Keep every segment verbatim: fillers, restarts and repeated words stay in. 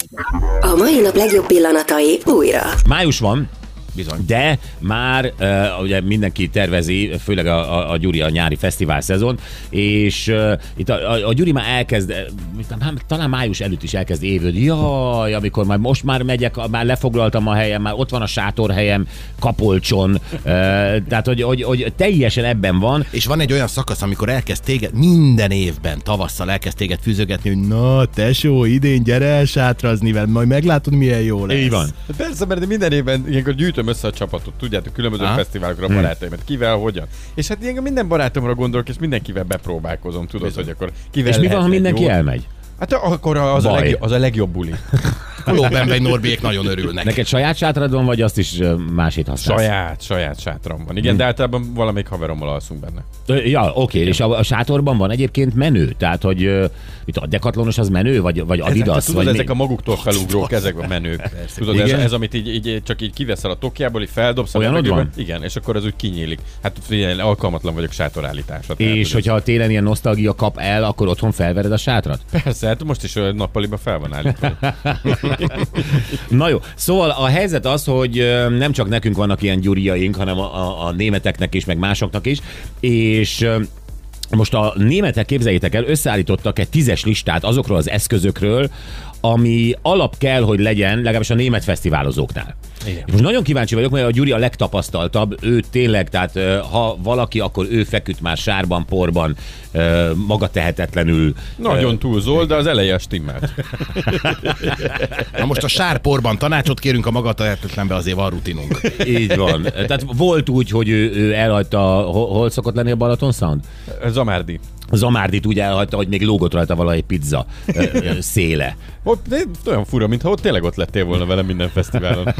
A mai nap legjobb pillanatai újra. Május van. Bizony. De már uh, ugye mindenki tervezi, főleg a, a, a Gyuri a nyári fesztivál szezon, és uh, itt a, a, a Gyuri már elkezd, uh, talán május előtt is elkezd évődni. Jaj, amikor már most már megyek, már lefoglaltam a helyem, már ott van a sátorhelyem, Kapolcson, uh, tehát hogy, hogy, hogy teljesen ebben van. És van egy olyan szakasz, amikor elkezd téged minden évben, tavasszal elkezd téged fűzögetni, hogy na tesó, idén gyere el sátrazni velem, majd meglátod milyen jó lesz. Így van. Persze, mert minden évben ilyenkor gyűjtöm össze a csapatot, tudjátok, különböző Aha. fesztiválokra a barátaimat, kivel, hogyan. És hát ilyenkor minden barátomra gondolok, és mindenkivel bepróbálkozom, tudod, Bizony. hogy akkor kivel És mi van, ha lehetne mindenki jó. elmegy? Hát akkor az a, legjobb, az a legjobb buli. Lóbenben Norbiék nagyon örülnek. Neked saját sátrad van, vagy azt is uh, másét használsz? Saját, saját sátram van. Igen, hmm. de általában valamelyik haverommal alszunk benne. Ö, Ja, oké, és a, a sátorban van egyébként menő? Tehát, hogy uh, itt a Decathlonos az menő, vagy, vagy Adidas? Ezek, tudod, vagy ezek mi? a maguktól felugrók, ezek a menők. Tudod, ez, ez, amit így, így, csak így kiveszel a tokjából, így feldobsz. Olyan ott van? Igen, és akkor az úgy kinyílik. Hát figyelj, alkalmatlan vagyok sátorállításra. És tehát, hogyha télen ilyen nosztalgia kap el, akkor otthon felvered a sátrat? Persze, hát most is olyan nappaliban fel van állítva. Na jó, szóval a helyzet az, hogy ö, nem csak nekünk vannak ilyen gyuriaink, hanem a, a, a németeknek is, meg másoknak is, és ö, most a németek, képzeljétek el, összeállítottak egy tízes listát azokról az eszközökről, ami alap kell, hogy legyen, legalábbis a német fesztiválozóknál. Igen. És most nagyon kíváncsi vagyok, mert a Gyuri a legtapasztaltabb, ő tényleg, tehát ha valaki, akkor ő feküdt már sárban, porban, maga tehetetlenül. Nagyon túlzol, de az eleje stimmelt. Na most a sárporban tanácsot kérünk, a magatehetetlenbe azért van rutinunk. Így van. Tehát volt úgy, hogy ő, ő elhagyta, hol, hol szokott lenni a Balaton Sound? Zamárdi. Zamárdit úgy elhagyta, hogy még lógott rajta valahogy pizza ö, ö, széle. Ott, olyan fura, mintha ott tényleg ott lettél volna velem minden fesztiválon.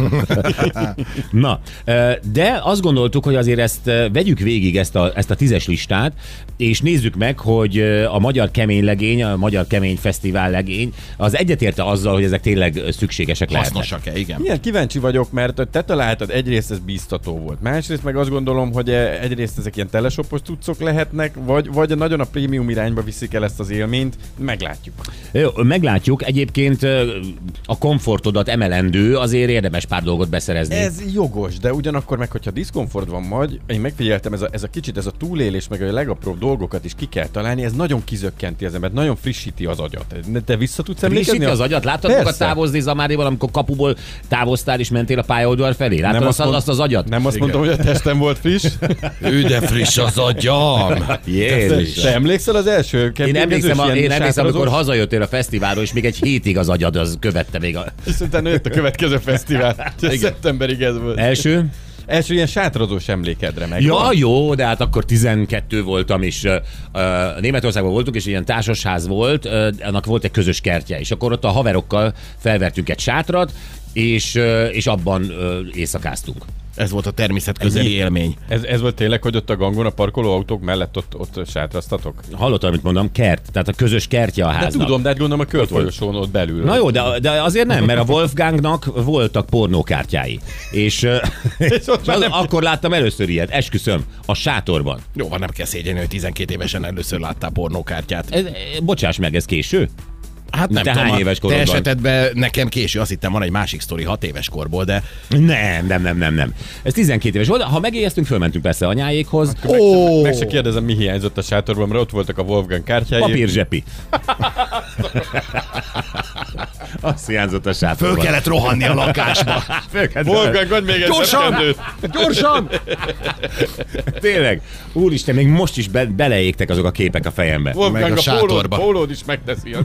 Na, de azt gondoltuk, hogy azért ezt vegyük végig, ezt a, ezt a tízes listát, és nézzük meg, hogy a Magyar Kemény Legény, a Magyar Kemény Fesztivál Legény, az egyetérte azzal, hogy ezek tényleg szükségesek lehetnek. Hasznosak-e, igen. Igen, kíváncsi vagyok, mert te találtad, egyrészt ez bíztató volt. Másrészt meg azt gondolom, hogy egyrészt ezek ilyen telesopos cuccok lehetnek, vagy, vagy nagyon a prémium irányba viszik el ezt az élményt, meglátjuk. Jó, meglátjuk. Egyébként a komfortodat emelendő, azért érdemes pár dolgot beszerezni. Ez jogos, de ugyanakkor meg, hogyha diszkomfort van majd, én megfigyeltem, ez a, ez a kicsit, ez a túlélés, meg a legapróbb dolgokat is ki kell találni, ez nagyon kizökkenti az embert, nagyon frissíti az agyat. Te vissza tudsz emlékezni? Frissíti az agyat? Láttad magad távozni Zamárival, amikor kapuból távoztál és mentél a pályaudvar felé? Láttad azt, mond, azt az agyat? Nem azt mondtam, hogy a testem volt friss. Ő de friss az agyam! Jézus. Te, te emlékszel az első Én emlékszem, a, én emlékszem amikor hazajöttél a fesztiválról, és még egy hétig az agyad az követte még a... És utána jött a következő fesztivál. Szeptemberig ez volt. Első? Első ilyen sátrazós emlékedre meg. Ja, jó, de hát akkor tizenkettő voltam, és uh, Németországban voltunk, és ilyen társasház volt, uh, annak volt egy közös kertje, és akkor ott a haverokkal felvertünk egy sátrat, és, uh, és abban uh, éjszakáztunk. Ez volt a természetközeli élmény. Ez, ez volt tényleg, hogy ott a gangon a parkolóautók mellett ott, ott sátraztatok? Hallottad, amit mondom, kert, tehát a közös kertje a háznak. De tudom, de hát gondolom a körtfolyosón ott belül. Na jó, de, de azért nem, mert a Wolfgangnak voltak pornókártyái. És, és ott az, nem... akkor láttam először ilyet, esküszöm, a sátorban. Jó, van, nem kell szégyenni, hogy tizenkét évesen először láttál pornókártyát. Ez, bocsáss meg, ez késő? Hát nem te tudom, hány éves korodban? Te esetedben nekem késő, azt hittem van egy másik sztori hat éves korból, de... Nem, nem, nem, nem, nem. Ez tizenkét éves volt, ha megéheztünk, fölmentünk persze anyáékhoz. Ó! Oh! Meg se kérdezem, mi hiányzott a sátorban, mert ott voltak a Wolfgang kártyái. Papírzsepi. Azt hiányzott a sátorban. Föl kellett rohanni a lakásba. Wolfgang, vagy még egy Gyorsan! Gyorsan! Tényleg. Úristen, még most is be- beleégtek azok a képek a fejembe. Wolfgang meg a, a pólód, sátorba. pólód is megteszi.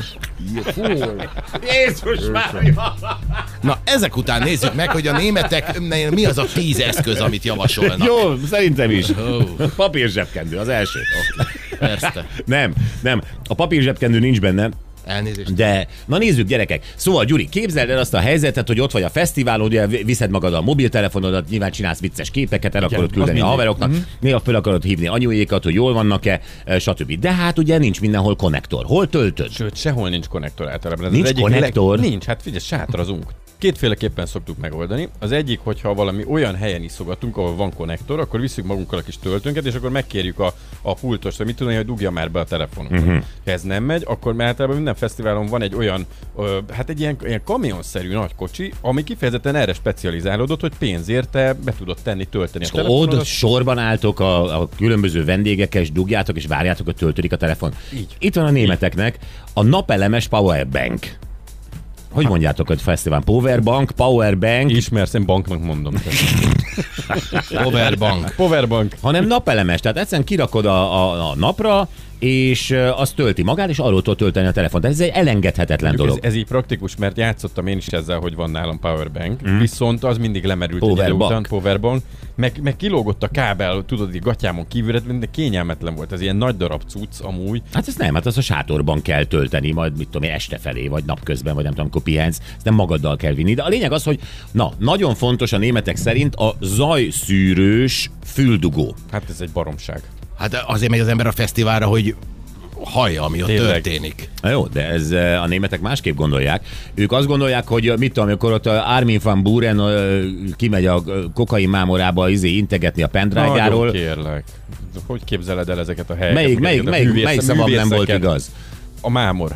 Jézus már! Na, ezek után nézzük meg, hogy a németeknél mi az a tíz eszköz, amit javasolnak. Jó, szerintem is. Papírzsebkendő az első. Persze. Nem, nem. A papírzsebkendő nincs benne. Elnézést. De, na nézzük gyerekek. Szóval Gyuri, képzeld el azt a helyzetet, hogy ott vagy a fesztiválon, ugye viszed magad a mobiltelefonodat, nyilván csinálsz vicces képeket, el akarod küldeni a haveroknak, uh-huh. néha fel akarod hívni anyuékat, hogy jól vannak-e, stb. De hát ugye nincs mindenhol konnektor. Hol töltöd? Sőt, sehol nincs konnektor általában. Ez Nincs az egyik konnektor? Leg... Nincs, hát figyelj, sátrazunk. Kétféleképpen szoktuk megoldani. Az egyik, hogyha valami olyan helyen iszogatunk, ahol van konnektor, akkor visszük magunkkal a kis töltőnket, és akkor megkérjük a, a pultost, hogy mit tudom, hogy dugja már be a telefonunkat. Uh-huh. Ha ez nem megy, akkor már általában minden fesztiválon van egy olyan, ö, hát egy ilyen, ilyen kamionszerű nagy kocsi, ami kifejezetten erre specializálódott, hogy pénzért te be tudod tenni, tölteni és a telefonodat. Ott sorban álltok a, a különböző vendégekkel, és dugjátok, és várjátok, hogy töltődik a telefon. Így. Itt van a németeknek a napelemes powerbank. Hogy mondjátok, hogy fesztivál? Powerbank, powerbank. Ismersz, én banknak mondom. Powerbank. Powerbank. Hanem napelemes, tehát egyszerűen kirakod a, a, a napra, és azt tölti magát, és arról tud tölteni a telefont. Ez egy elengedhetetlen ez, dolog. ez így praktikus, mert játszottam én is ezzel, hogy van nálam powerbank, mm. viszont az mindig lemerült egy idő Powerbank. után, powerbank, meg, meg kilógott a kábel, tudod, így gatyámon kívülre, de kényelmetlen volt, ez ilyen nagy darab cucc amúgy. Hát ez nem, hát az a sátorban kell tölteni, majd mit tudom én, este felé, vagy napközben, vagy nem tudom, amikor pihensz, ezt nem magaddal kell vinni. De a lényeg az, hogy na, nagyon fontos a németek szerint a zajszűrős füldugó. Hát ez egy baromság. Hát azért megy az ember a fesztiválra, hogy hallja, ami ott Tényleg. történik. Na jó, de ez a németek másképp gondolják. Ők azt gondolják, hogy mit tudom, amikor ott Armin van Buuren kimegy a kokain mámorába izé integetni a pendrive-járól. Nagyon kérlek. Hogy képzeled el ezeket a helyeket? Melyik, melyik, a melyik, művész- melyik szavam nem volt művészeket? igaz? A mámor.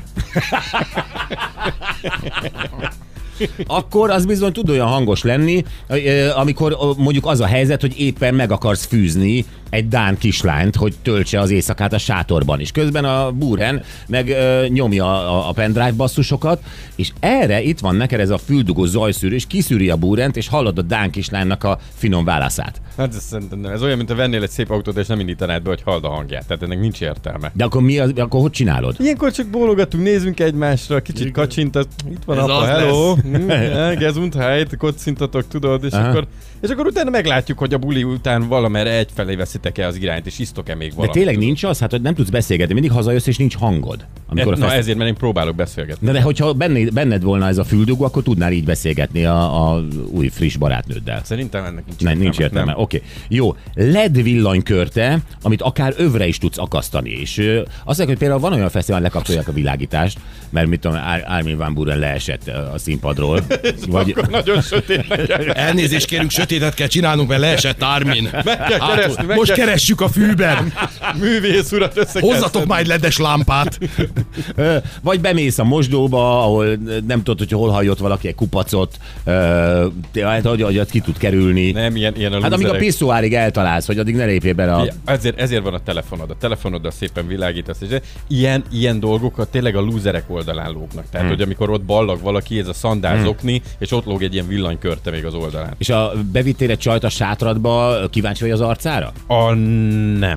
Akkor az bizony tud olyan hangos lenni, amikor mondjuk az a helyzet, hogy éppen meg akarsz fűzni egy dán kislányt, hogy töltse az éjszakát a sátorban is. Közben a Buuren meg ö, nyomja a, a pendrive basszusokat, és erre itt van neked ez a füldugó zajszűrő, és kiszűri a Buurent, és hallod a dán kislánynak a finom válaszát. Hát ez, szerintem nem. Ez olyan, mint ha vennél egy szép autót, és nem indítanád be, hogy halld a hangját. Tehát ennek nincs értelme. De akkor mi az, akkor hogy csinálod? Ilyenkor csak bólogatunk, nézzünk egymásra, kicsit kacsintat. Itt van Ez apa, az hello. Gesundheit, kocintatok, tudod, és akkor, és akkor utána meglátjuk, hogy a buli után valamerre egyfelé veszitek-e az irányt, és isztok-e még De valamit. tényleg tudod. nincs az, hát hogy nem tudsz beszélgetni, mindig hazajössz, és nincs hangod. Amikor E, a na feszt... ezért, mert én próbálok beszélgetni. Na de hogyha benned, benned volna ez a füldugó, akkor tudnál így beszélgetni a, a új friss barátnőddel. Szerintem ennek nincs Nem, nincs értelme. Oké. Okay. Jó. el é dé villanykörte, amit akár övre is tudsz akasztani. És ö, azt mondják, hogy például van olyan fesztivál, lekapcsolják a világítást, mert mit tudom, Ar- Armin van Buuren leesett a színpadról. Vagy... Akkor nagyon sötét nekem. Elnézést kérünk, sötétet kell csinálnunk, mert leesett Armin. Meg kell keresni, meg Most kell... keressük a fűben. Művész urat össze kell Hozzatok szedni. majd ledes lámpát. Ö, Vagy bemész a mosdóba, ahol nem tudod, hogy hol hagyott valaki egy kupacot, ö, hát, hogy, hogy ki tud kerülni. Nem, ilyen, ilyen a Hát amíg a lúzerek. piszoárig eltalálsz, hogy addig ne lépjél bele a... Ja, ezért, ezért van a telefonod. A telefonoddal szépen világítasz. És ilyen, ilyen dolgokat tényleg a lúzerek oldalán lógnak. Tehát, hmm. hogy amikor ott ballag valaki, ez a szandálzokni, hmm. és ott lóg egy ilyen villanykörte még az oldalán. És a bevittél egy csajt a sátradba, kíváncsi vagy az arcára? A nem.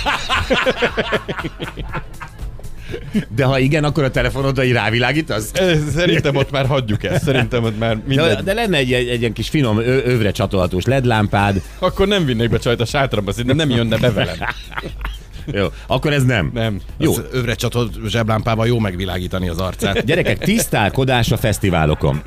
De ha igen, akkor a telefonodra így rávilágítasz? Szerintem ott már hagyjuk ezt. Szerintem ott már De, mindegy. de lenne egy, egy, egy ilyen kis finom ö, övre csatolhatós led lámpád. Akkor nem vinnék be csajt a sátramba, szerintem nem jönne be velem. Jó, akkor ez nem. Nem. Jó. Az övre csatolt zseblámpával jó megvilágítani az arcát. Gyerekek, tisztálkodás a fesztiválokon.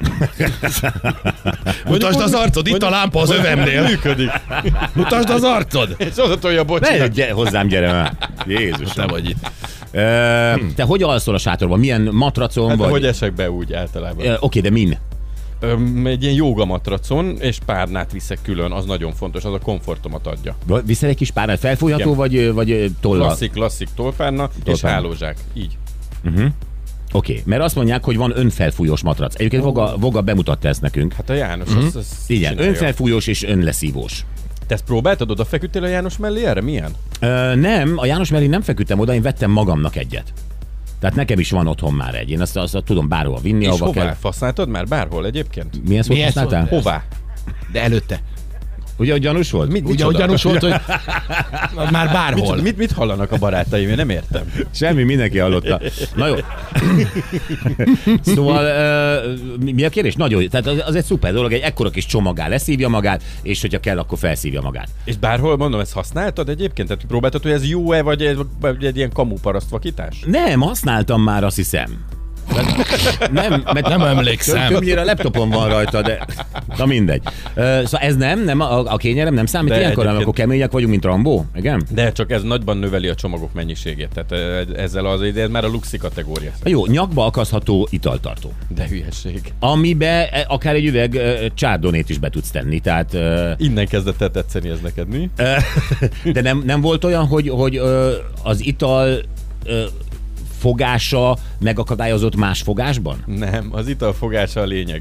Mutasd az arcod, itt a lámpa az övemnél. Működik. Mutasd az arcod. És oda tolja a Ne, bocsinak. gyere, hozzám gyere már. Jézus. Te vagy itt. Ö, te hogy alszol a sátorban? Milyen matracon Hát vagy? hogy esek be úgy általában? Ö, Oké, de min? Öm, egy ilyen jógamatracon, és párnát viszek külön, az nagyon fontos, az a komfortomat adja. Viszel egy kis párnát felfújható, Igen. vagy, vagy tollal? Klasszik, klasszik tolpárna, és Tolpárna. hálózsák. Így. Oké, okay. Mert azt mondják, hogy van önfelfújós matrac. Egyébként Voga, Voga bemutatta ezt nekünk. Hát a János, mm-hmm. az, az Igen, csinálja. önfelfújós és önleszívós. Te ezt próbáltad, oda feküdtél a János mellé erre? Milyen? Ö, nem, a János mellé nem feküdtem oda, én vettem magamnak egyet. Tehát nekem is van otthon már egy. Én azt, azt, azt tudom bárhol vinni, És ahova hová? kell. Használtad már bárhol egyébként? Milyen szót Milyen szót? használtál? Hová? De előtte. Ugye, hogy gyanús volt? Mit, Ugye, hogy gyanús volt, hogy már bárhol. Mit, mit, mit hallanak a barátaim? Én nem értem. Semmi, mindenki hallotta. Na jó. Szóval uh, mi a kérdés? Nagyon jó. Tehát az, az egy szuper dolog, egy ekkora kis csomagál leszívja magát, és hogyha kell, akkor felszívja magát. És bárhol, mondom, ezt használtad egyébként? Tehát próbáltad, hogy ez jó-e, vagy egy, vagy egy ilyen kamuparaszt vakítás? Nem, használtam már, azt hiszem. Nem, mert Nem emlékszem. Többnyire a laptopon van rajta, de na mindegy. Szóval ez nem, nem a, a kényelem nem számít De ilyenkor, egyébként- amikor kemények vagyunk, mint Rambó, igen? De csak ez nagyban növeli a csomagok mennyiségét. Tehát ezzel az ide ez már a luxi kategória. Na jó, nyakba akasztható italtartó. De hülyeség. Amibe e, akár egy üveg ö, csárdonét is be tudsz tenni, tehát... ö, Innen kezdett el tetszeni ez neked, mi? De nem, nem volt olyan, hogy, hogy ö, az ital ö, fogása megakadályozott más fogásban? Nem, az ital fogása a lényeg.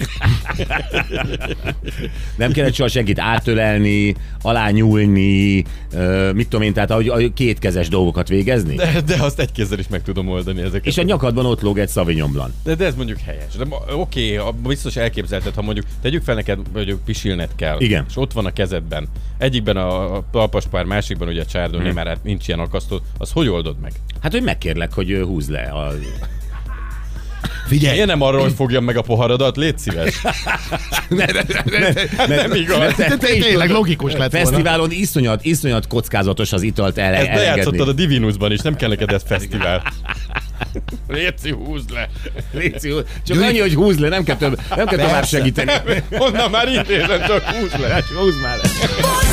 Nem kellett soha senkit átölelni, alányúlni, ö, mit tudom én, tehát ahogy, ahogy kétkezes dolgokat végezni? De, de azt egy kézzel is meg tudom oldani ezeket. És a nyakadban ott lóg egy Sauvignon Blanc. De, de ez mondjuk helyes. De ma- oké, okay, biztos elképzelted, ha mondjuk tegyük fel neked, mondjuk pisilned kell. Igen. És ott van a kezedben. Egyikben a, a talpaspár, másikban ugye a csárdóné, hmm. mert hát nincs ilyen akasztó. Az hogy oldod meg? Hát, hogy megkérlek, hogy ö, húzd le a... Figyelj, Én nem arról, hogy fogjam meg a poharadat, légy szíves. ne, ne, ne, ne, Nem igaz. te- te is tényleg tudod, logikus lett volna. Fesztiválon iszonyat, iszonyat kockázatos az italt ele, Ezt elengedni. bejátszottad a Divinusban is, nem kell neked ez fesztivál. Léci, húzd le. Léci, húzd. Csak annyi, hogy húzd le, nem kell, több, nem kell tovább segíteni. Honnan már idézem, csak húzd le. Húzd már le.